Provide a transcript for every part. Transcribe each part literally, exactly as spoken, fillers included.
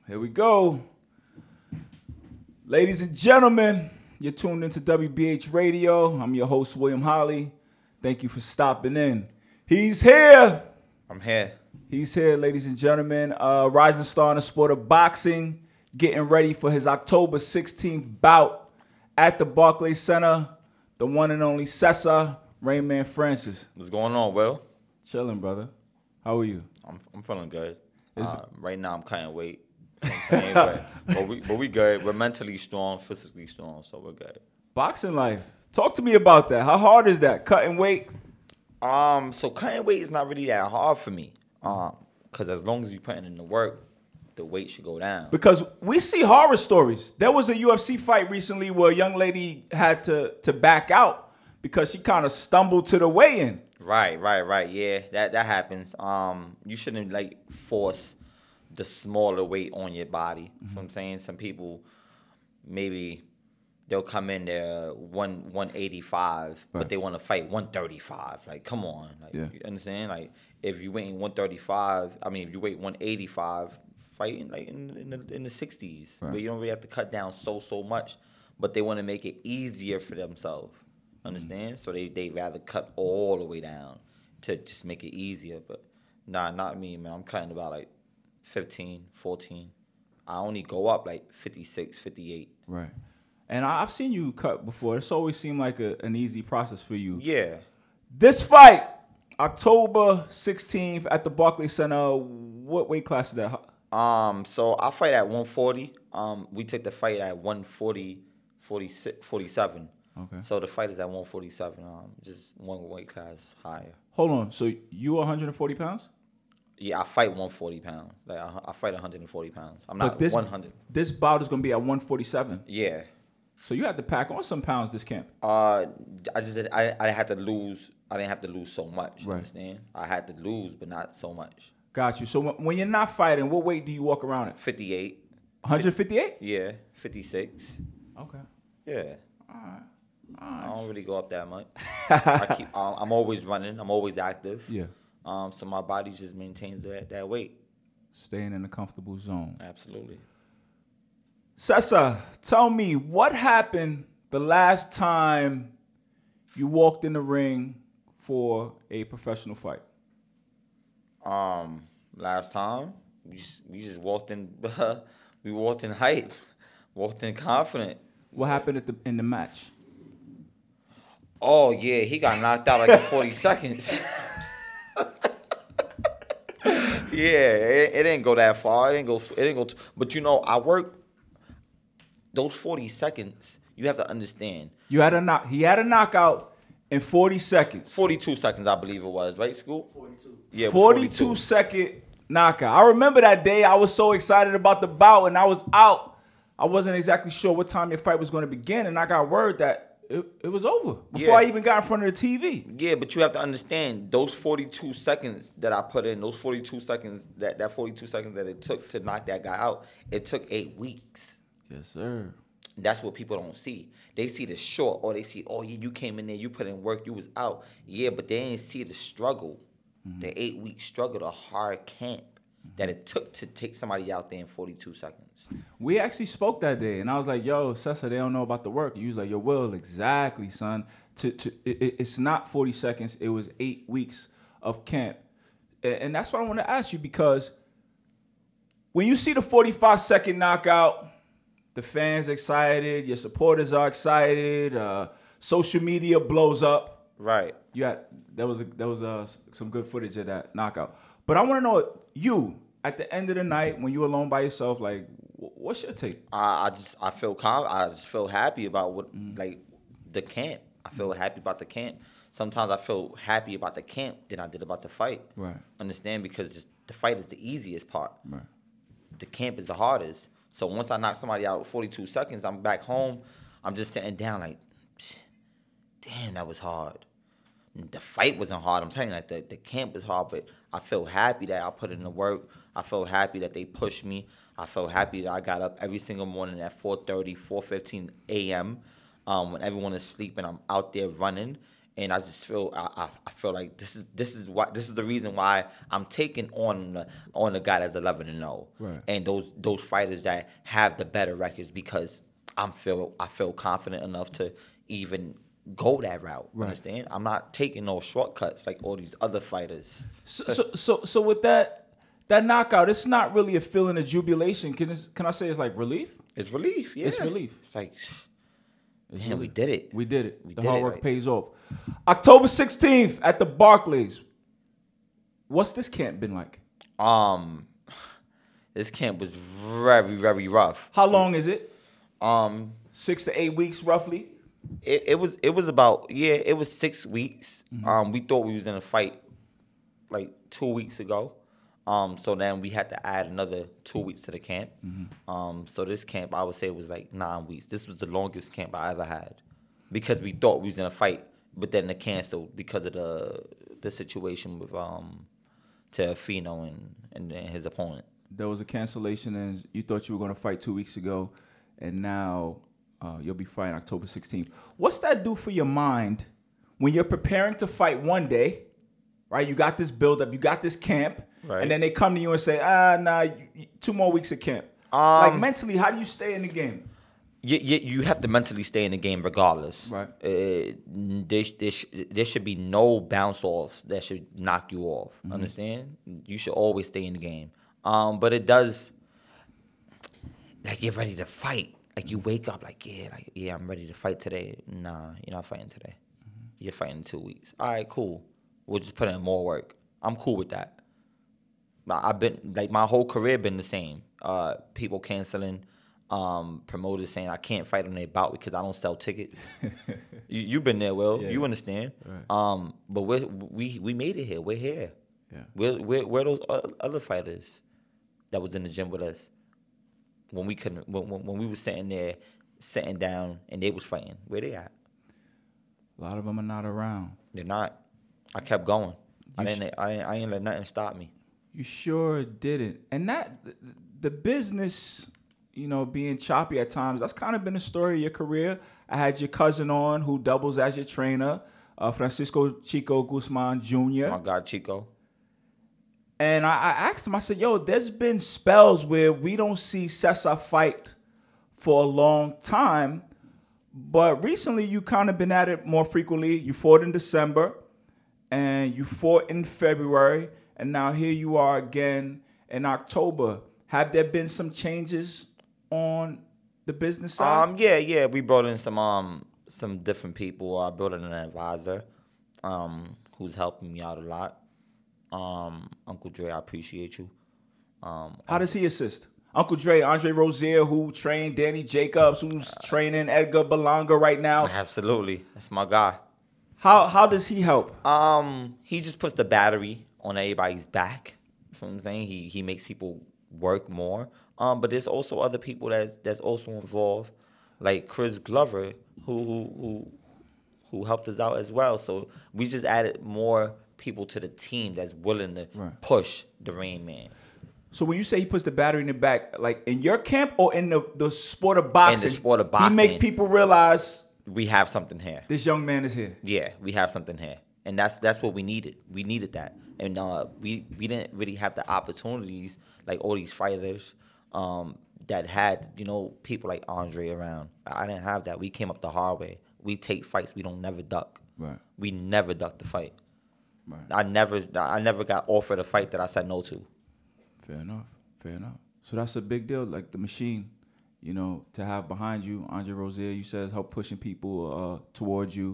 Here we go. Ladies and gentlemen, you're tuned into W B H Radio. I'm your host, William Holly. Thank you for stopping in. He's here. I'm here. He's here, ladies and gentlemen. Uh, rising star in the sport of boxing, getting ready for his October sixteenth bout at the Barclays Center. The one and only Cesar Rainman Francis. What's going on, Will? Chilling, brother. How are you? I'm I'm feeling good. Uh, right now, I'm cutting weight. You know what I'm saying? but, but we but we good. We're mentally strong, physically strong, so we're good. Boxing life. Talk to me about that. How hard is that? Cutting weight? Um, so cutting weight is not really that hard for me. Um, because as long as you're putting in the work, the weight should go down. Because we see horror stories. There was a U F C fight recently where a young lady had to to back out because she kind of stumbled to the weigh-in. Right, right, right. Yeah, that that happens. Um, you shouldn't like force the smaller weight on your body. Mm-hmm. You know what I'm saying? Some people maybe they'll come in there one one eighty five, right, but they want to fight one thirty five. Like, come on, like, yeah. You understand? Like, if you weighing one thirty five, I mean, if you weight one eighty five, fighting like in in the in the sixties, right, where you don't really have to cut down so so much, but they want to make it easier for themselves. Understand? Mm-hmm. So they they rather cut all the way down to just make it easier. But nah, not me, man. I'm cutting about like fifteen, fourteen. I only go up like fifty-six, fifty-eight. Right. And I've seen you cut before. It's always seemed like a, an easy process for you. Yeah. This fight, October sixteenth at the Barclays Center. What weight class is that? Um, so I fight at one forty. Um, we took the fight at one forty, forty-six, forty-seven. Okay. So the fight is at one forty-seven, um, just one weight class higher. Hold on. So you one hundred forty pounds? Yeah, I fight one forty pounds. Like I, I fight one hundred forty pounds. I'm not but this, one hundred. This bout is going to be at one forty-seven? Yeah. So you had to pack on some pounds this camp? Uh, I just did, I, I had to lose. I didn't have to lose so much. You right. understand? I had to lose, but not so much. Got you. So when you're not fighting, what weight do you walk around at? fifty-eight. one fifty-eight? Yeah, fifty-six. Okay. Yeah. All right. I don't really go up that much. I keep. Um, I'm always running. I'm always active. Yeah. Um. So my body just maintains that that weight. Staying in a comfortable zone. Absolutely. Cesar, tell me what happened the last time you walked in the ring for a professional fight. Um. Last time we just, we just walked in. we walked in hype. Walked in confident. What happened at the in the match? Oh, yeah, he got knocked out like in forty seconds. Yeah, it, it didn't go that far. It didn't go, it didn't go, t- but you know, I work, those forty seconds, you have to understand. You had a knock, he had a knockout in forty seconds. forty-two seconds, I believe it was, right, School? forty-two. Yeah, forty-two, forty-two second knockout. I remember that day, I was so excited about the bout, and I was out. I wasn't exactly sure what time your fight was going to begin, and I got word that It, it was over before yeah. I even got in front of the T V. Yeah, but you have to understand those forty-two seconds that I put in, those forty-two seconds, that, that forty-two seconds that it took to knock that guy out, it took eight weeks. Yes, sir. That's what people don't see. They see the short, or they see, oh, yeah, you came in there, you put in work, you was out. Yeah, but they didn't see the struggle, mm-hmm. the eight-week struggle, the hard camp mm-hmm. that it took to take somebody out there in forty-two seconds. We actually spoke that day, and I was like, yo, Cesar, they don't know about the work. And you was like, yo, Will, exactly, son. To, to, it, it's not forty seconds. It was eight weeks of camp. And, and that's what I want to ask you, because when you see the forty-five second knockout, the fans excited, your supporters are excited, uh, social media blows up. Right. You had, there was, a, there was a, some good footage of that knockout. But I want to know, you, at the end of the night, when you're alone by yourself, like, what's your take? I, I just I feel calm. I just feel happy about what mm. like the camp. I feel happy about the camp. Sometimes I feel happy about the camp than I did about the fight. Right. Understand? Because just the fight is the easiest part. Right. The camp is the hardest. So once I knock somebody out with forty-two seconds, I'm back home. I'm just sitting down like, damn, that was hard. The fight wasn't hard. I'm telling you, like the, the camp was hard, but I feel happy that I put in the work. I feel happy that they pushed me. I felt happy that I got up every single morning at four thirty, four fifteen a.m. Um, when everyone is sleeping. I'm out there running, and I just feel I, I, I feel like this is this is why this is the reason why I'm taking on the, on the guy that's eleven and oh, right. and those those fighters that have the better records because I'm feel I feel confident enough to even go that route. Right. Understand? I'm not taking no shortcuts like all these other fighters. So, so, so, so with that that knockout, it's not really a feeling of jubilation. Can this, can I say it's like relief? It's relief. Yeah, It's relief. It's like, It's man, we relief. did it. We did it. We the did hard it, work like- pays off. October sixteenth at the Barclays. What's this camp been like? Um, this camp was very very rough. How long is it? Um, Six to eight weeks, roughly. it, it was it was about yeah it was six weeks. Mm-hmm. Um, we thought we was in a fight like two weeks ago. Um, so then we had to add another two weeks to the camp. Mm-hmm. Um, so this camp I would say was like nine weeks. This was the longest camp I ever had because we thought we was in a fight, but then they canceled because of the the situation with um Teofimo and, and and his opponent. There was a cancellation, and you thought you were going to fight two weeks ago, and now uh, you'll be fighting October sixteenth. What's that do for your mind when you're preparing to fight one day, right? You got this build-up, you got this camp, Right. and then they come to you and say, ah, nah, you, you- two more weeks of camp. Um, like, mentally, how do you stay in the game? You, you, you have to mentally stay in the game regardless. Right. Uh, there, there, sh- there should be no bounce offs that should knock you off. Mm-hmm. Understand? You should always stay in the game. Um, but it does, like, you're ready to fight. Like, you wake up like, yeah, like, yeah, I'm ready to fight today. Nah, you're not fighting today. Mm-hmm. You're fighting in two weeks. All right, cool. We'll just put in more work. I'm cool with that. I've been, like, my whole career been the same. Uh, people canceling. Um, promoters saying I can't fight on their bout because I don't sell tickets. you you've been there, Will. Yeah. You understand. Right. Um, but we we we made it here. We're here. Yeah. We're we're, we're those o- other fighters that was in the gym with us when we couldn't when when, when we was sitting there, sitting down, and they was fighting. Where they at? A lot of them are not around. They're not. I kept going. I You didn't. I ain't, I ain't let nothing stop me. You sure didn't. And that, the, the business, you know, being choppy at times, that's kind of been the story of your career. I had your cousin on who doubles as your trainer, uh, Francisco Chico Guzman Junior My God, Chico. And I, I asked him, I said, yo, there's been spells where we don't see Cesar fight for a long time. But recently you kind of been at it more frequently. You fought in December and you fought in February. And now here you are again in October. Have there been some changes on the business side? Um, yeah, yeah. We brought in some um some different people. I brought in an advisor, um, who's helping me out a lot. Um, Uncle Dre, I appreciate you. Um, How does he assist? Uncle Dre, Andre Rozier, who trained Danny Jacobs, who's training Edgar Berlanga right now. absolutely, that's my guy. How how does he help? Um, he just puts the battery on everybody's back. You know what I'm saying? He he makes people work more. Um, but there's also other people that's that's also involved, like Chris Glover, who who who who helped us out as well. So we just added more people to the team that's willing to Right. push the Rain Man. So when you say he puts the battery in the back, like in your camp or in the, the sport of boxing, sport of he boxing. make people realize We have something here. this young man is here. Yeah, we have something here, and that's that's what we needed. We needed that, and uh, we we didn't really have the opportunities like all these fighters um, that had you know people like Andre around. I didn't have that. We came up the hard way. We take fights. We don't never duck. Right. We never duck the fight. Right. I never I never got offered a fight that I said no to. Fair enough. Fair enough. So that's a big deal. Like the machine, you know, to have behind you, Andre Rozier, you said, help pushing people uh, towards you.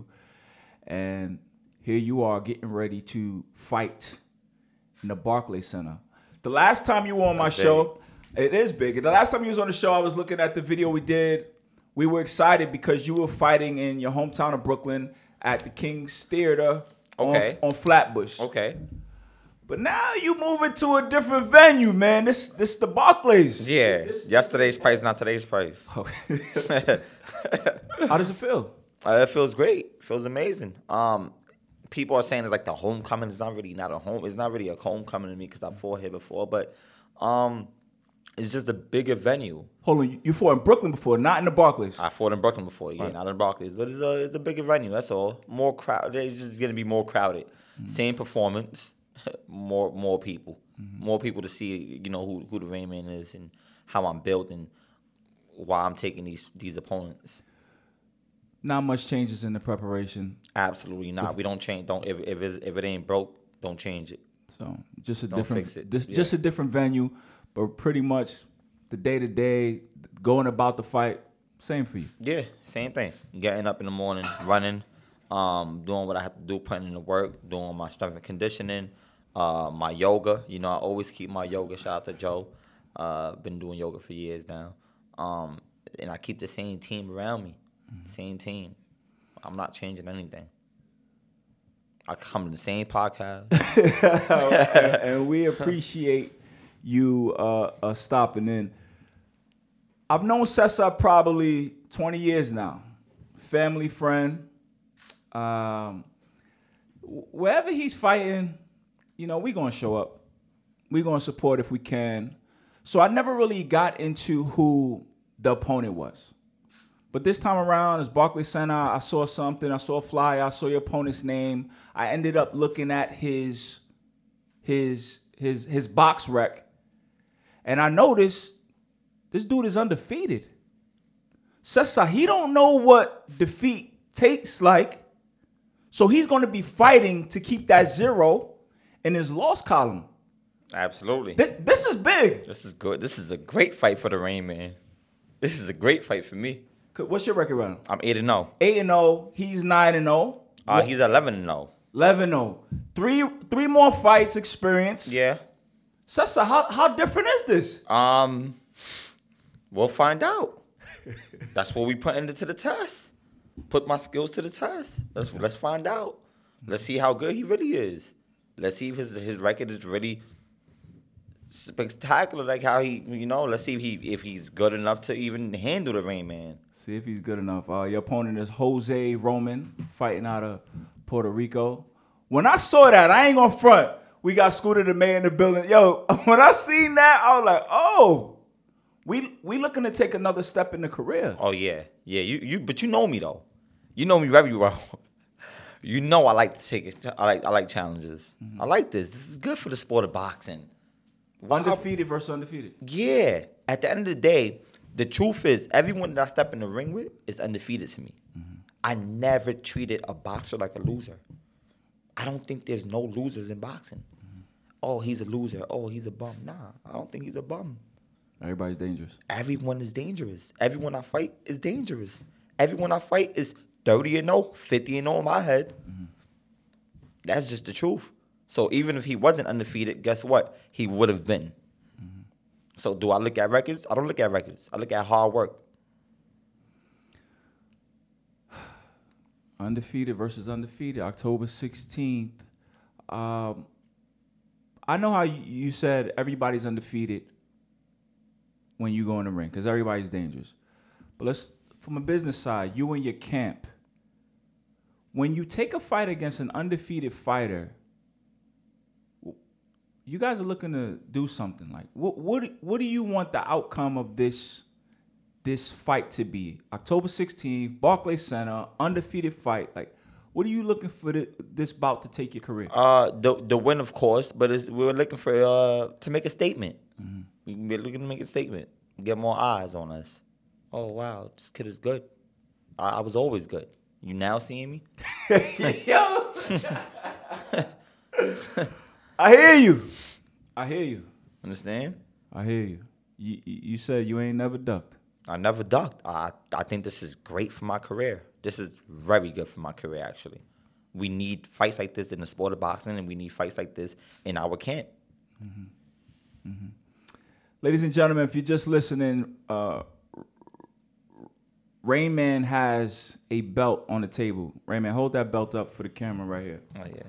And here you are getting ready to fight in the Barclays Center. The last time you were on my That's show, it is big. The last time you was on the show, I was looking at the video we did. We were excited because you were fighting in your hometown of Brooklyn at the King's Theater Okay. on, on Flatbush. Okay. But now you moving to a different venue, man. This this the Barclays. Yeah. This- Yesterday's price, not today's price. How does it feel? Uh, it feels great. It feels amazing. Um, people are saying it's like the homecoming. It's not really not a home. It's not really a homecoming to me because I fought here before. But um, It's just a bigger venue. Hold on, you- you fought in Brooklyn before, not in the Barclays. I fought in Brooklyn before, yeah, Right. not in Barclays, but it's a it's a bigger venue. That's all. More crowd. It's just gonna be more crowded. Mm-hmm. Same performance, more more people, mm-hmm. more people to see. You know who who the Rain Man is and how I'm built and why I'm taking these these opponents. Not much changes in the preparation. Absolutely not. We don't change. Don't if if, it's, if it ain't broke, don't change it. So just a Don't different, fix it. This, Yeah. just a different venue, but pretty much the day to day going about the fight, same for you. Yeah, same thing. Getting up in the morning, running, um, doing what I have to do, putting in the work, doing my strength and conditioning, uh, my yoga. You know, I always keep my yoga. Shout out to Joe. Uh, been doing yoga for years now, um, and I keep the same team around me. Mm-hmm. Same team. I'm not changing anything. I come to the same podcast. And we appreciate you uh, uh, stopping in. I've known Cesar probably twenty years now. Family friend. Um, wherever he's fighting, you know, we're going to show up. We're going to support if we can. So I never really got into who the opponent was. But this time around, it's Barclays Center. I saw something. I saw a flyer. I saw your opponent's name. I ended up looking at his his his his box rec, and I noticed this dude is undefeated. Cesar, he don't know what defeat tastes like, so he's going to be fighting to keep that zero in his loss column. Absolutely. Th- this is big. This is good. This is a great fight for the Rain Man. This is a great fight for me. What's your record right now? I'm eight and zero. eight and oh. He's nine and oh. Uh, he's eleven and zero. eleven oh. Three three more fights experience. Yeah. Cesar, how how different is this? Um, we'll find out. That's what we put into the test. Put my skills to the test. Let's let's find out. Let's see how good he really is. Let's see if his his record is really spectacular, like how he, you know. Let's see if he if he's good enough to even handle the Rain Man. See if he's good enough. Uh, your opponent is Jose Roman, fighting out of Puerto Rico. When I saw that, I ain't gonna front. We got Scooter the Man in the building. Yo, when I seen that, I was like, oh, we we looking to take another step in the career. Oh yeah, yeah. You you, but you know me though. You know me very well. You know I like to take it. I like I like challenges. Mm-hmm. I like this. This is good for the sport of boxing. Undefeated versus undefeated. Yeah. At the end of the day, the truth is, everyone that I step in the ring with is undefeated to me. Mm-hmm. I never treated a boxer like a loser. I don't think there's no losers in boxing. Mm-hmm. Oh, he's a loser. Oh, he's a bum. Nah, I don't think he's a bum. Everybody's dangerous. Everyone is dangerous. Everyone I fight is dangerous. Everyone I fight is thirty and oh, fifty and oh in my head. Mm-hmm. That's just the truth. So even if he wasn't undefeated, guess what? He would have been. Mm-hmm. So do I look at records? I don't look at records. I look at hard work. Undefeated versus undefeated, October sixteenth. Um, I know how you said everybody's undefeated when you go in the ring because everybody's dangerous. But let's, from a business side, you and your camp, when you take a fight against an undefeated fighter, you guys are looking to do something. Like, what what what do you want the outcome of this this fight to be? October sixteenth, Barclays Center, undefeated fight. Like, what are you looking for the, this bout to take your career? Uh, the the win, of course, but it's, we were looking for uh to make a statement. Mm-hmm. We were looking to make a statement, get more eyes on us. Oh wow, this kid is good. I, I was always good. You now seeing me? Yo. I hear you. I hear you. Understand? I hear you. You you said you ain't never ducked. I never ducked. I I think this is great for my career. This is very good for my career, actually. We need fights like this in the sport of boxing, and we need fights like this in our camp. Mm-hmm. Mm-hmm. Ladies and gentlemen, if you're just listening, uh, Rain Man has a belt on the table. Rain Man, hold that belt up for the camera right here. Oh, yeah.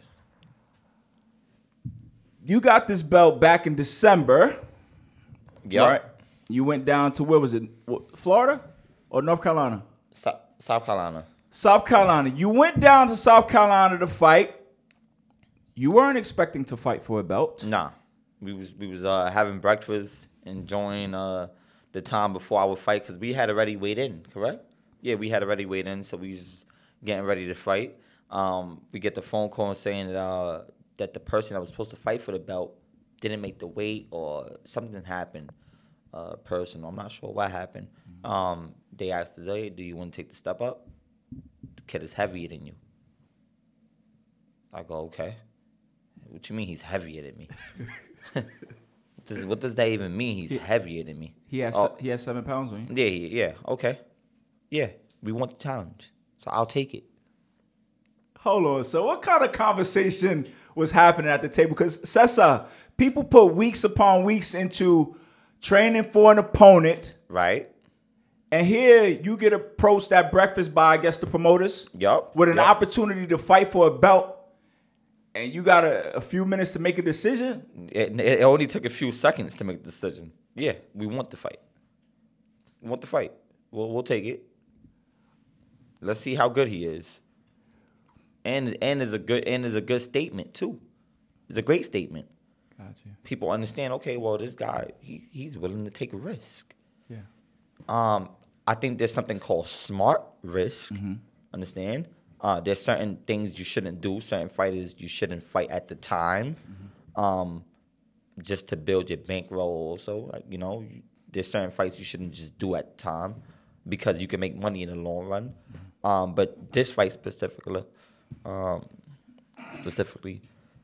You got this belt back in December. Yeah. Right? You went down to, where was it? Florida or North Carolina? So, South Carolina. South Carolina. You went down to South Carolina to fight. You weren't expecting to fight for a belt. Nah. We was we was uh, having breakfast enjoying uh, the time before our fight because we had already weighed in, correct? Yeah, we had already weighed in, so we was getting ready to fight. Um, we get the phone call saying that uh, that the person that was supposed to fight for the belt didn't make the weight or something happened. Uh, personal, I'm not sure what happened. Mm-hmm. Um, they asked today, "Do you want to take the step up? The kid is heavier than you." I go, "Okay." What you mean he's heavier than me? what, does, what does that even mean? He's he, heavier than me. He has oh. he has seven pounds on you. Yeah, yeah, okay, yeah. We want the challenge, so I'll take it. Hold on. So what kind of conversation was happening at the table? Because Cesar, people put weeks upon weeks into training for an opponent. Right. And here you get approached at breakfast by, I guess, the promoters. Yup. With an yep. opportunity to fight for a belt. And you got a, a few minutes to make a decision? It, it only took a few seconds to make the decision. Yeah, we want the fight. We want the fight. We'll, we'll take it. Let's see how good he is. And and is a good and is a good statement too. It's a great statement. Gotcha. People understand, okay, well, this guy, he, he's willing to take a risk. Yeah. Um, I think there's something called smart risk. Mm-hmm. Understand? Uh, there's certain things you shouldn't do, certain fighters you shouldn't fight at the time, mm-hmm. um, just to build your bankroll also. Like, you know, there's certain fights you shouldn't just do at the time because you can make money in the long run. Mm-hmm. Um, but this fight specifically, um, specifically,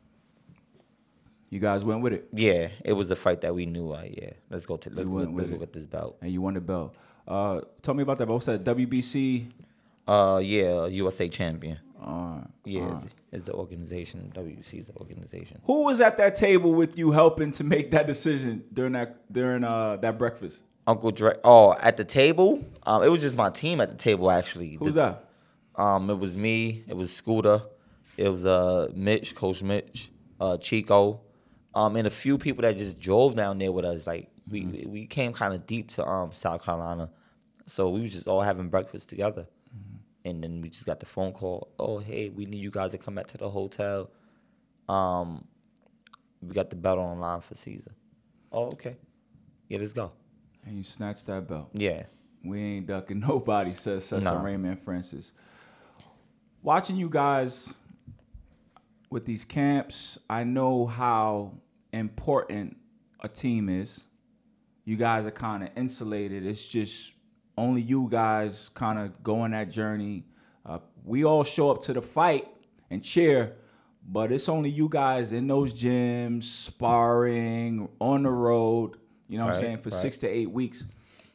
you guys went with it. Yeah, it was a fight that we knew. Uh, yeah, let's go to let's go, let's go get this belt. And you won the belt. Uh, tell me about that. What's that? W B C. Uh, yeah, U S A champion. Uh, yeah, uh. It's, it's the organization. W B C is the organization. Who was at that table with you, helping to make that decision during that during uh that breakfast? Uncle Dre. Oh, at the table. Um, it was just my team at the table actually. Who's the, that? Um, it was me. It was Scooter. It was uh Mitch, Coach Mitch, uh Chico, um, and a few people that just drove down there with us. Like we mm-hmm. we came kind of deep to um South Carolina, so we was just all having breakfast together. And then we just got the phone call. Oh, hey, we need you guys to come back to the hotel. Um, we got the belt on the line for Caesar. Oh, okay. Yeah, let's go. And you snatched that belt. Yeah. We ain't ducking nobody, says Cesar no. Raymond Francis. Watching you guys with these camps, I know how important a team is. You guys are kind of insulated. It's just only you guys kind of go on that journey. Uh, we all show up to the fight and cheer, but it's only you guys in those gyms, sparring, on the road, you know what right, I'm saying, for right. six to eight weeks.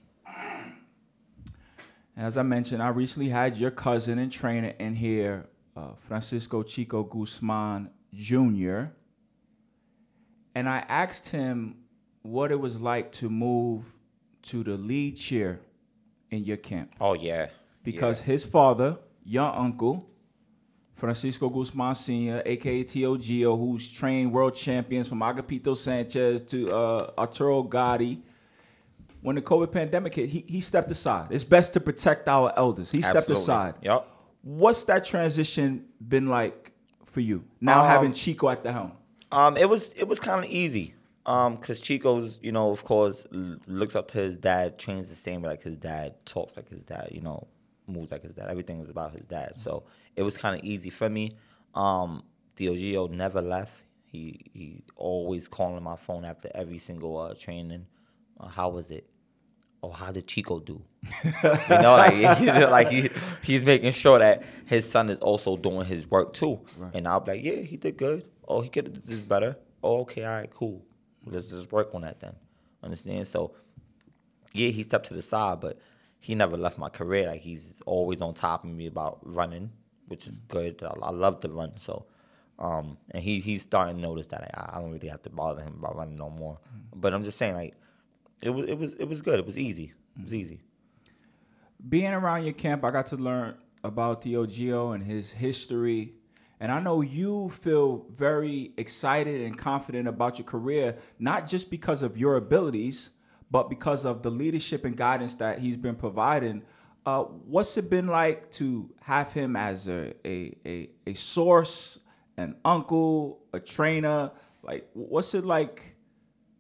As I mentioned, I recently had your cousin and trainer in here, uh, Francisco Chico Guzman Junior And I asked him what it was like to move to the lead chair in your camp. Oh, yeah. Because yeah. his father, your uncle, Francisco Guzman Senior, a k a. Tio Gio, who's trained world champions from Agapito Sanchez to uh, Arturo Gotti. When the COVID pandemic hit, he, he stepped aside. It's best to protect our elders. He Absolutely. stepped aside. Yep. What's that transition been like for you, now um, having Chico at the helm? Um, It was, it was kind of easy. Um, because Chico's, you know, of course, l- looks up to his dad, trains the same like his dad, talks like his dad, you know, moves like his dad. Everything is about his dad. So it was kind of easy for me. Um, Tio Gio never left. He he always calling my phone after every single uh, training. Uh, how was it? Oh, how did Chico do? you know, like, you know, like he he's making sure that his son is also doing his work too. Right. And I'll be like, yeah, he did good. Oh, he could have did this better. Oh, okay, all right, cool. Let's just work on that then. Understand? So, yeah, he stepped to the side, but he never left my career. Like, he's always on top of me about running, which is good. I, I love to run. So, um, and he he's starting to notice that like, I, I don't really have to bother him about running no more. Mm-hmm. But I'm just saying, like, it was it was it was good. It was easy. It was easy. Being around your camp, I got to learn about Tio Gio and his history. And I know you feel very excited and confident about your career, not just because of your abilities, but because of the leadership and guidance that he's been providing. Uh, what's it been like to have him as a, a, a, a source, an uncle, a trainer? Like, what's it like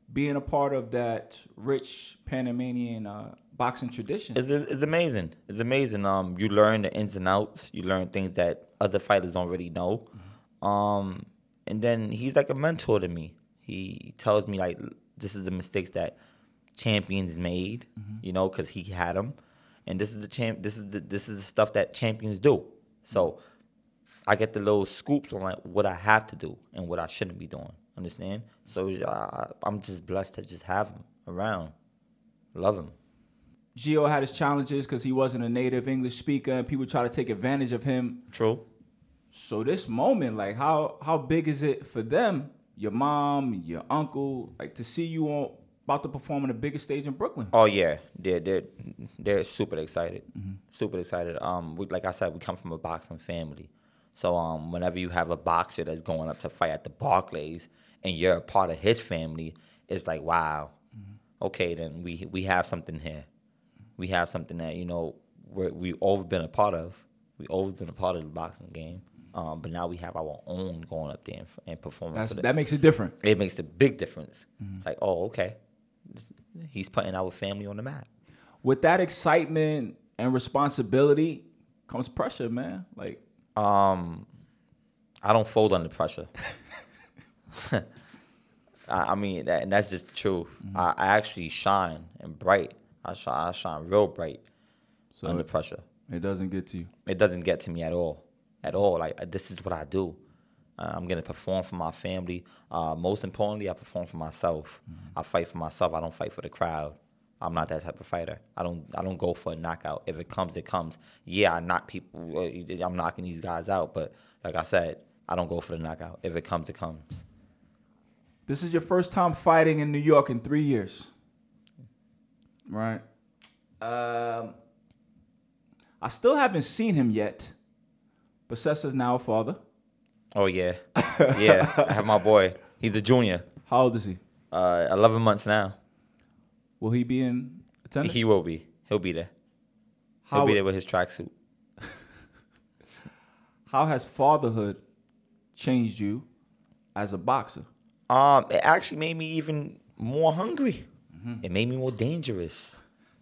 being a part of that rich Panamanian uh, boxing tradition? It's, it's amazing. It's amazing. Um, you learn the ins and outs. You learn things that other fighters don't really know. Mm-hmm. Um, and then he's like a mentor to me. He tells me like this is the mistakes that champions made, mm-hmm. you know, because he had them, and this is the champ. This is the this is the stuff that champions do. So I get the little scoops on like what I have to do and what I shouldn't be doing. Understand? So uh, I'm just blessed to just have him around. Love him. Gio had his challenges because he wasn't a native English speaker, and people try to take advantage of him. True. So this moment, like, how how big is it for them, your mom, your uncle, like, to see you on about to perform on the biggest stage in Brooklyn? Oh yeah, they're they're they're super excited, mm-hmm. super excited. Um, we, like I said, we come from a boxing family, so um, whenever you have a boxer that's going up to fight at the Barclays and you're a part of his family, it's like, wow, mm-hmm. okay, then we we have something here. We have something that, you know, we're, we've always been a part of. We've always been a part of the boxing game. Um, but now we have our own going up there and, and performing. That's, for the, that makes it different. It makes a big difference. Mm-hmm. It's like, oh, okay. He's putting our family on the map. With that excitement and responsibility comes pressure, man. Like, um, I don't fold under pressure. I, I mean, that, and that's just the truth. Mm-hmm. I, I actually shine and bright. I shine, I shine real bright so under pressure. It doesn't get to you. It doesn't get to me at all, at all. Like, this is what I do. Uh, I'm gonna perform for my family. Uh, most importantly, I perform for myself. Mm-hmm. I fight for myself. I don't fight for the crowd. I'm not that type of fighter. I don't. I don't go for a knockout. If it comes, it comes. Yeah, I knock people. I'm knocking these guys out. But like I said, I don't go for the knockout. If it comes, it comes. This is your first time fighting in New York in three years. Right. Um, I still haven't seen him yet, but Cesar's now a father. Oh, yeah. Yeah, I have my boy. He's a junior. How old is he? Uh, eleven months now. Will he be in attendance? He will be. He'll be there. He'll How, be there with his tracksuit. How has fatherhood changed you as a boxer? Um, it actually made me even more hungry. Mm-hmm. It made me more dangerous.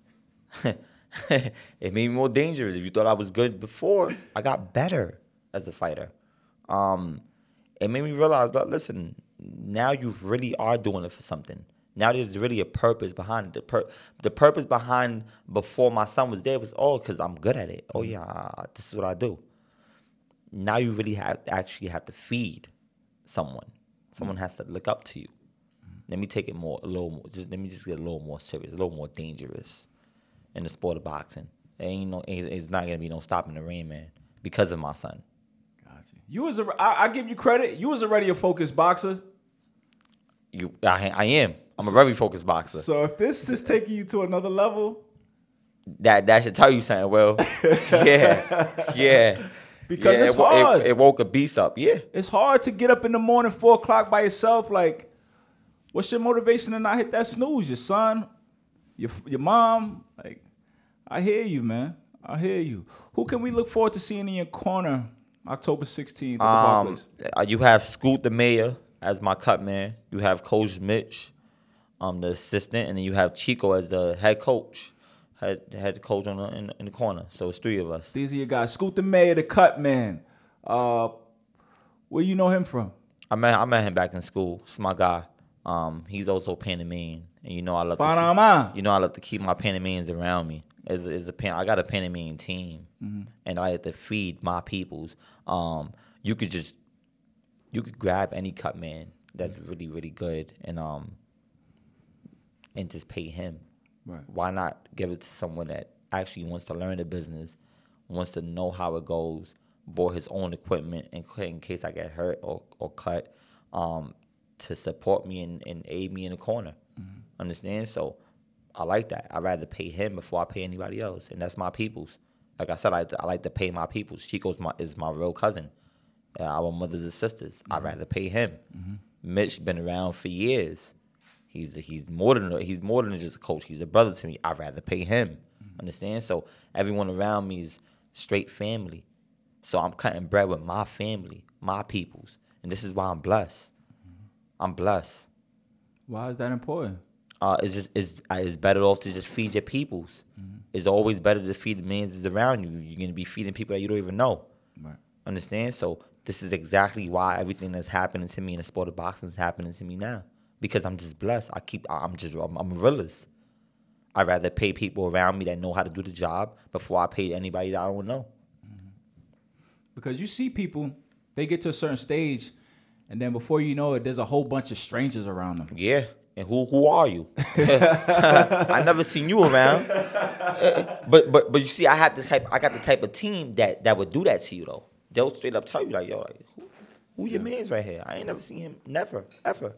It made me more dangerous. If you thought I was good before, I got better as a fighter. Um, it made me realize that, listen, now you really are doing it for something. Now there's really a purpose behind it. The, pur- the purpose behind before my son was there was, oh, because I'm good at it. Oh, yeah, uh, this is what I do. Now you really have actually have to feed someone. Someone has to look up to you. Let me take it more, a little more. Just let me just get a little more serious, a little more dangerous in the sport of boxing. There ain't no, it's not gonna be no stopping the rain, man, because of my son. Gotcha. You was a, I, I give you credit. You was already a focused boxer. You, I, I am. I'm a very focused boxer. So if this is taking you to another level, that that should tell you something. Well, yeah, yeah. Because yeah, it's it, hard. It, it woke a beast up. Yeah, it's hard to get up in the morning, four o'clock by yourself. Like, what's your motivation to not hit that snooze? Your son, your your mom. Like, I hear you, man. I hear you. Who can we look forward to seeing in your corner October sixteenth at the um, Barclays? You have Scoot the Mayor as my cut man. You have Coach Mitch, um, the assistant, and then you have Chico as the head coach. Head, head coach on the, in, in the corner. So it's three of us. These are your guys. Scoot the Mayor, the cut man. Uh, where you know him from? I met I met him back in school. It's my guy. Um, he's also Panamanian, and you know I love Panama. To keep, you know I love to keep my Panamanians around me. As is a Pan, I got a Panamanian team, mm-hmm. and I have to feed my peoples. Um, you could just you could grab any cut man that's really really good, and um, and just pay him. Right. Why not give it to someone that actually wants to learn the business, wants to know how it goes, bought his own equipment in, in case I get hurt or, or cut, um, to support me and, and aid me in the corner. Mm-hmm. Understand? So I like that. I'd rather pay him before I pay anybody else, and that's my peoples. Like I said, I, I like to pay my peoples. Chico's my, is my real cousin. Uh, our mothers and sisters. Mm-hmm. I'd rather pay him. Mm-hmm. Mitch been around for years. He's he's more than a, he's more than just a coach. He's a brother to me. I'd rather pay him. Mm-hmm. Understand? So everyone around me is straight family. So I'm cutting bread with my family, my peoples, and this is why I'm blessed. Mm-hmm. I'm blessed. Why is that important? Uh, it's just it's uh, it's better off to just feed your peoples. Mm-hmm. It's always better to feed the mans that's around you. You're gonna be feeding people that you don't even know. Right. Understand? So this is exactly why everything that's happening to me in the sport of boxing is happening to me now. Because I'm just blessed. I keep. I'm just. I'm, I'm a realist. I'd rather pay people around me that know how to do the job before I pay anybody that I don't know. Mm-hmm. Because you see people, they get to a certain stage, and then before you know it, there's a whole bunch of strangers around them. Yeah. And who who are you? I never seen you around. But but but you see, I have the type. I got the type of team that, that would do that to you though. They'll straight up tell you like, yo, like, who, who your man's right here? I ain't never seen him. Never ever.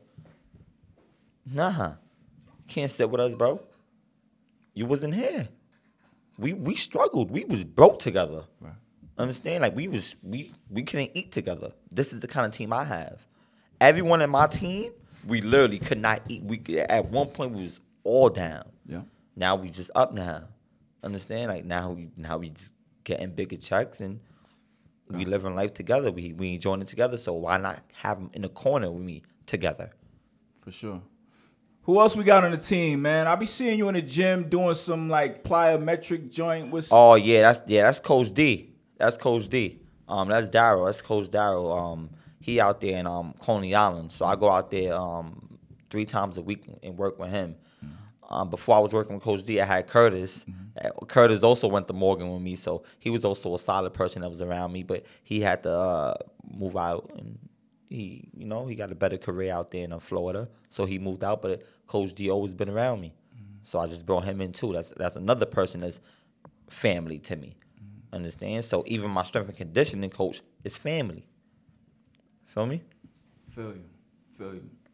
Nah, can't sit with us, bro. You wasn't here. We we struggled. We was broke together. Right. Understand? Like we was we we couldn't eat together. This is the kind of team I have. Everyone in my team. We literally could not eat. We at one point we was all down. Yeah. Now we just up now. Understand? Like now we now we just getting bigger checks and we living life together. We we enjoying it together. So why not have them in the corner with me together? For sure. Who else we got on the team, man? I be seeing you in the gym doing some like plyometric joint with. Oh yeah, that's yeah, that's Coach D. That's Coach D. Um, that's Daryl. That's Coach Daryl. Um. He out there in um, Coney Island, so I go out there um, three times a week and work with him. Mm-hmm. Um, before I was working with Coach D, I had Curtis. Mm-hmm. Uh, Curtis also went to Morgan with me, so he was also a solid person that was around me. But he had to uh, move out, and he, you know, he got a better career out there in uh, Florida, so he moved out. But Coach D always been around me, mm-hmm. so I just brought him in too. That's that's another person that's family to me. Mm-hmm. Understand? So even my strength and conditioning coach is family. Feel me? Feel you. Feel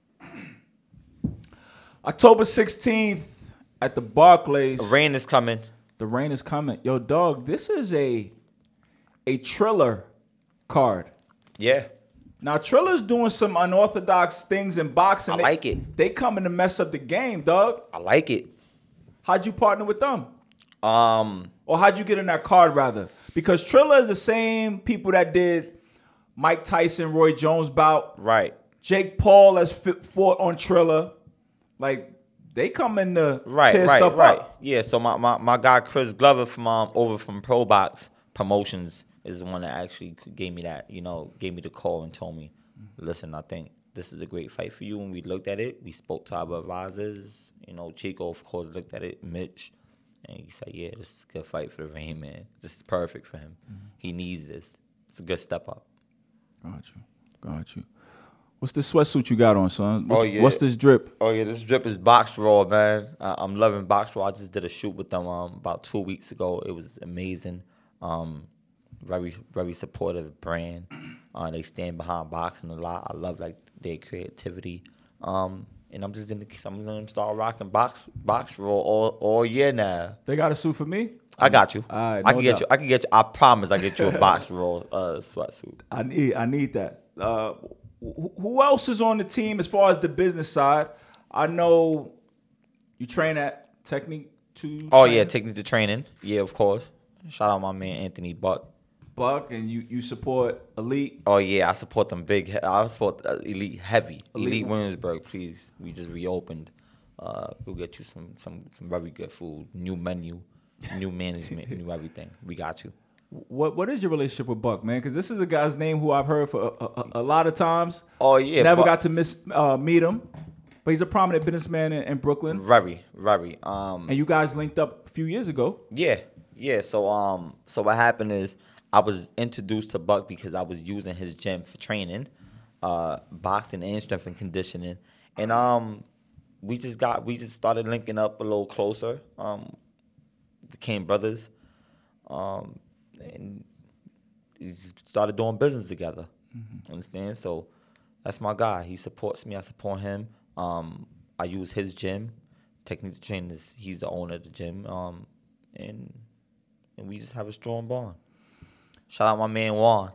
you. October sixteenth at the Barclays. The rain is coming. The rain is coming. Yo, dog, this is a a Triller card. Yeah. Now, Triller's doing some unorthodox things in boxing. I they, like it. They coming to mess up the game, dog. I like it. How'd you partner with them? Um, Or how'd you get in that card, rather? Because Triller is the same people that did Mike Tyson, Roy Jones bout. Right. Jake Paul has fought on Triller. Like, they come in to right, tear right, stuff right. up. Yeah, so my, my, my guy Chris Glover from um, over from Pro Box Promotions is the one that actually gave me that, you know, gave me the call and told me, listen, I think this is a great fight for you. When we looked at it, we spoke to our advisors. You know, Chico, of course, looked at it, Mitch. And he said, yeah, this is a good fight for the Rain Man. This is perfect for him. Mm-hmm. He needs this. It's a good step up. Got you. Got you. What's this sweatsuit you got on, son? What's, oh, yeah. What's this drip? Oh, yeah, this drip is Box Raw, man. I, I'm loving Box Raw. I just did a shoot with them um, about two weeks ago. It was amazing. Um, very, very supportive brand. Uh, they stand behind boxing a lot. I love, like, their creativity. Um, and I'm just gonna, I'm gonna start rocking Box Box Raw all, all year now. They got a suit for me? I got you. All right, I no can get doubt. you. I can get you. I promise. I get you a Box Raw uh, sweatsuit. I need. I need that. Uh, wh- who else is on the team as far as the business side? I know you train at Technique Two. Oh train? yeah, Technique to Training. Yeah, of course. Shout out my man Anthony Buck. Buck, and you you support Elite. Oh yeah, I support them big. I support uh, Elite heavy. Elite. Elite Williamsburg, please. We just reopened. Uh, we'll get you some some some very good food. New menu, new management, new everything. We got you. What what is your relationship with Buck, man? Because this is a guy's name who I've heard for a, a, a lot of times. Oh yeah, never Buck, got to miss uh, meet him, but he's a prominent businessman in, in Brooklyn. Very, very. Um, and you guys linked up a few years ago. Yeah, yeah. So um, so what happened is I was introduced to Buck because I was using his gym for training, uh, boxing and strength and conditioning, and um, we just got we just started linking up a little closer. Um, became brothers, um, and we just started doing business together. Mm-hmm. Understand? So that's my guy. He supports me. I support him. Um, I use his gym. Technique to Train is he's the owner of the gym. Um, and and we just have a strong bond. Shout out my man Juan.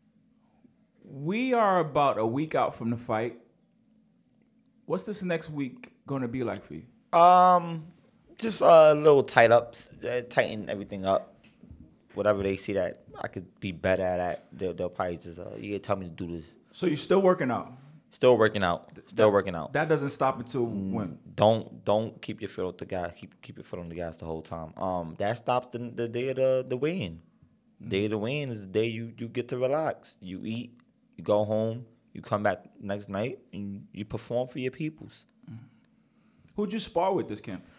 We are about a week out from the fight. What's this next week going to be like for you? Um, just a uh, little tight ups, uh, tighten everything up. Whatever they see that I could be better at, they'll, they'll probably just uh, you tell me to do this. So you're still working out? Still working out. Still that, working out. That doesn't stop until when? Don't don't keep your foot on the gas. Keep keep your foot on the gas the whole time. Um, that stops the the day of the the weigh-in. Mm-hmm. Day of the weigh-in is the day you you get to relax. You eat. You go home. You come back next night and you perform for your peoples. Mm-hmm. Who'd you spar with this camp?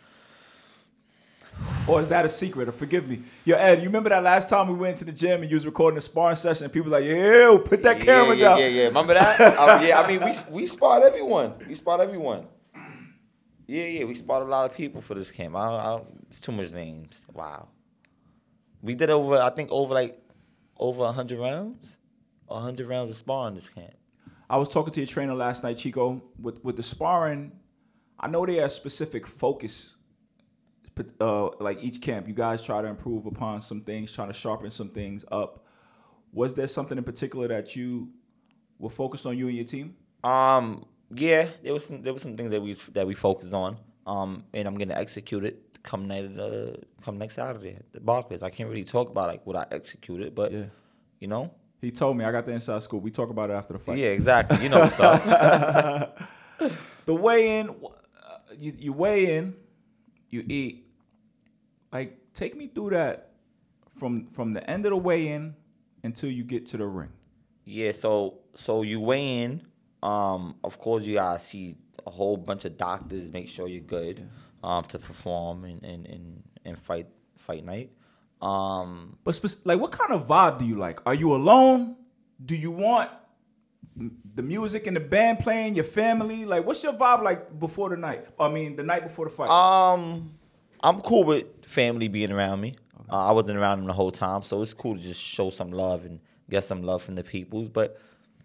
Or is that a secret? Or forgive me. Yo, Ed, you remember that last time we went to the gym and you was recording a sparring session and people were like, yo, put that yeah, camera yeah, down. Yeah, yeah, yeah. Remember that? uh, yeah, I mean, we we sparred everyone. We sparred everyone. Yeah, yeah, we sparred a lot of people for this camp. I, I, it's too much names. Wow. We did over, I think, over like, over one hundred rounds. one hundred rounds of sparring this camp. I was talking to your trainer last night, Chico. With with the sparring, I know they have specific focus. Uh, like each camp, you guys try to improve upon some things, trying to sharpen some things up. Was there something in particular that you were focused on, you and your team? Um, yeah, there was some there was some things that we that we focused on. Um, and I'm gonna execute it come night uh, come next Saturday at the Barclays. I can't really talk about like what I executed, but yeah. you know. He told me I got the inside scoop. We talk about it after the fight. Yeah, exactly. You know what's up. The weigh-in, you, you weigh in, you eat. Like, take me through that from from the end of the weigh-in until you get to the ring. Yeah, so so you weigh in. Um, of course, you gotta see a whole bunch of doctors, make sure you're good, yeah. um, to perform and and, and, and fight fight night. Um, but spec- like, what kind of vibe do you like? Are you alone? Do you want the music and the band playing? Your family? Like, what's your vibe like before the night? I mean, the night before the fight. Um, I'm cool with family being around me. Okay. Uh, I wasn't around them the whole time, so it's cool to just show some love and get some love from the peoples. But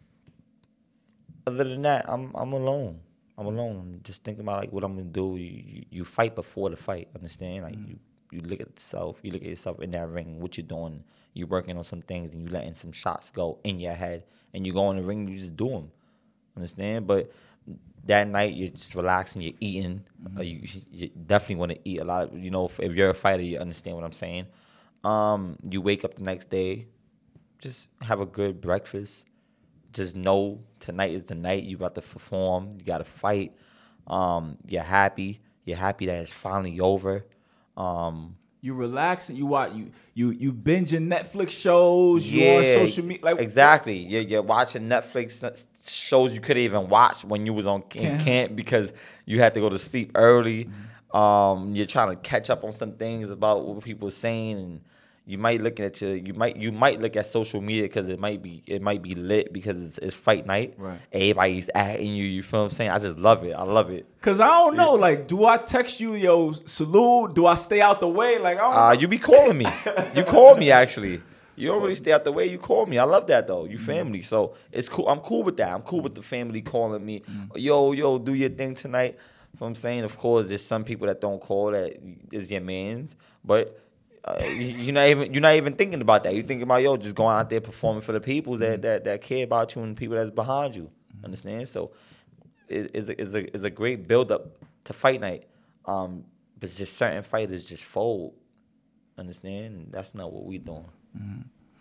other than that, I'm I'm alone. I'm alone. I'm just thinking about like what I'm gonna do. You, you, you fight before the fight. Understand? Like mm-hmm. you. You look at yourself, you look at yourself in that ring, what you're doing. You're working on some things and you letting some shots go in your head. And you go in the ring, you just do them. Understand? But that night, you're just relaxing, you're eating. Mm-hmm. Uh, you, you definitely want to eat a lot. Of, you know, if, if you're a fighter, you understand what I'm saying. Um, you wake up the next day, just have a good breakfast. Just know tonight is the night. You about to perform. You got to fight. Um, you're happy. You're happy that it's finally over. Um, you relax and you watch you you you binging Netflix shows. Yeah, you on social media. Like exactly. You're, you're watching Netflix shows you couldn't even watch when you was on camp, camp because you had to go to sleep early. Mm-hmm. Um, you're trying to catch up on some things about what people are saying, and you might look at your you might you might look at social media because it might be it might be lit because it's, it's fight night. Right. Everybody's at you. You feel what I'm saying? I just love it. I love it. Cause I don't know. Like, do I text you, yo, salute? Do I stay out the way? Like, I don't uh, know. You be calling me. You call me actually. You don't really stay out the way. You call me. I love that though. You family, so it's cool. I'm cool with that. I'm cool with the family calling me. Mm-hmm. Yo, yo, do your thing tonight. You know what I'm saying? Of course, there's some people that don't call that is your mans, but. Uh, you're not even you're not even thinking about that. You're thinking about yo just going out there performing for the people that that, that care about you and the people that's behind you. Understand? So it, it's a, it's a it's a great build up to fight night. Um, but it's just certain fighters just fold. Understand? And that's not what we doing. Mm-hmm.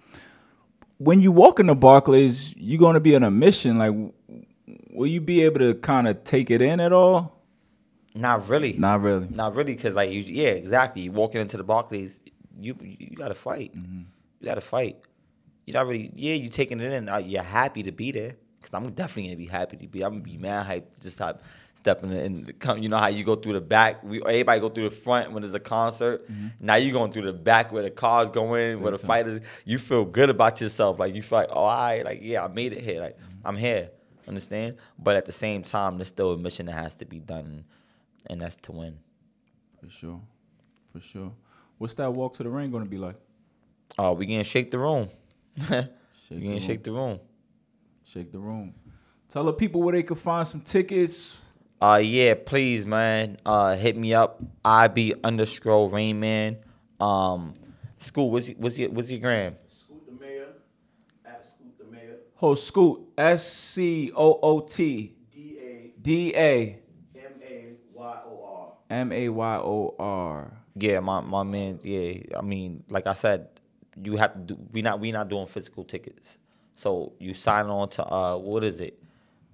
When you walk into Barclays, you're gonna be on a mission. Like, will you be able to kind of take it in at all? Not really. Not really. Not really, because like you, yeah, exactly. You walking into the Barclays. You you gotta fight. Mm-hmm. You gotta fight. You're not really, yeah, you taking it in. You're happy to be there. Because I'm definitely going to be happy to be. I'm going to be mad hyped to just have stepping in. Come, you know how you go through the back? We Everybody go through the front when there's a concert. Mm-hmm. Now you going through the back where the cars go in, where the fighters. You feel good about yourself. Like, you feel like, oh, all right, like, yeah, I made it here. Like, mm-hmm. I'm here. Understand? But at the same time, there's still a mission that has to be done, and that's to win. For sure. For sure. What's that walk to the ring going to be like? Oh, we going to shake the room. Shake we going to shake the room. Shake the room. Tell the people where they can find some tickets. Uh, yeah, please, man. Uh, hit me up. I B underscore Rainman. Um, Scoot, what's your, what's your, what's your gram? Scoot the Mayor. At Scoot the Mayor. Ho, Scoot. S C O O T. D A. D A. M A Y O R. M A Y O R. Yeah, my my man. Yeah, I mean, like I said, you have to do. We not we not doing physical tickets. So you sign on to uh, what is it?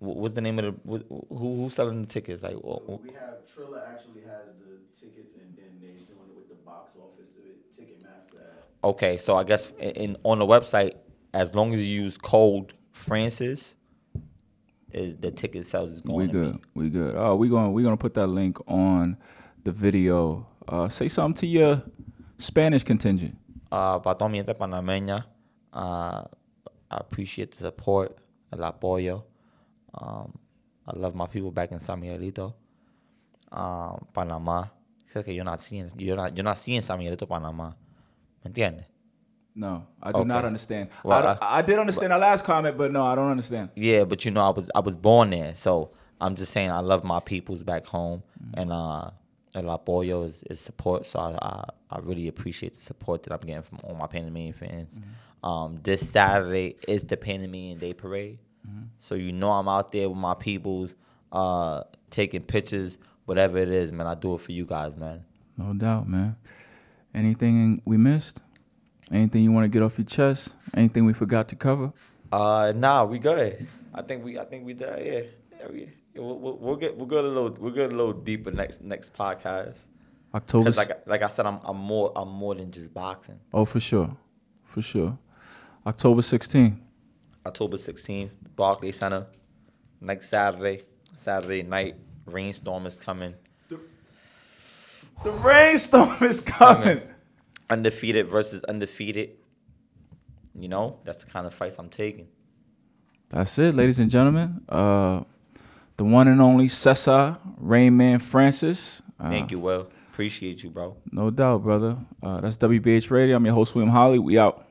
wh- what's the name of the wh- who who's selling the tickets? Like, wh- So wh- we have Triller actually has the tickets, and then they doing it with the box office of it, Ticketmaster. app. okay, so I guess in, in on the website, as long as you use code Francis, it, the ticket sales is going. We to good. Be. We good. Oh, we going we gonna put that link on the video. Uh, say something to your Spanish contingent. Uh, para toda mi gente panameña, uh, I appreciate the support, el apoyo. Um, I love my people back in San Miguelito, um, Panamá. Creo que yo nací en, yo, na- yo nací en San Miguelito, Panamá. ¿Me entiendes? No, I do Okay. not understand. Well, I, I, I did understand our last comment, but no, I don't understand. Yeah, but you know, I was I was born there, so I'm just saying I love my peoples back home, mm-hmm. and uh, el apoyo is, is support. So I, I I really appreciate the support that I'm getting from all my Panamanian fans. Mm-hmm. Um, this Saturday is the Panamanian Day Parade, mm-hmm. so you know I'm out there with my peoples, uh, taking pictures, whatever it is, man. I do it for you guys, man. No doubt, man. Anything we missed? Anything you want to get off your chest? Anything we forgot to cover? Uh, nah, we good. I think we, I think we did. Yeah, yeah, we, yeah, we'll, we'll, we'll get, we'll go a little, we'll go a little deeper next, next podcast. October. Because like, like I said, I'm, I'm more, I'm more than just boxing. Oh, for sure, for sure. October sixteenth. October sixteenth, Barclays Center. Next Saturday, Saturday night, rainstorm is coming. The rainstorm is coming. coming. Undefeated versus undefeated. You know, that's the kind of fights I'm taking. That's it, ladies and gentlemen. Uh, the one and only Cesar Rainman Francis. Uh, Thank you, Will. Appreciate you, bro. No doubt, brother. Uh, that's W B H Radio. I'm your host, William Holly. We out.